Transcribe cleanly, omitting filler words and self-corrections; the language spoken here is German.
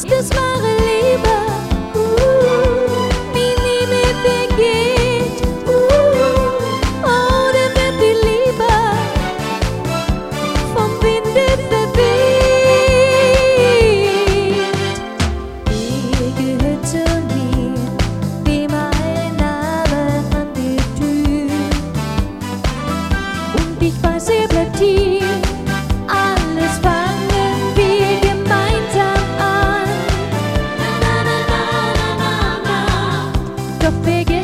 das wahre Liebe. Wie Liebe vergeht, oder wird die Liebe vom Winde verweht? Ihr gehört zu mir, wie mein Name an die Tür. Und ich weiß, ihr bleibt hier. Alles fangen wir gemeinsam an. Na, na, na, na, na, na, na. Doch vergessen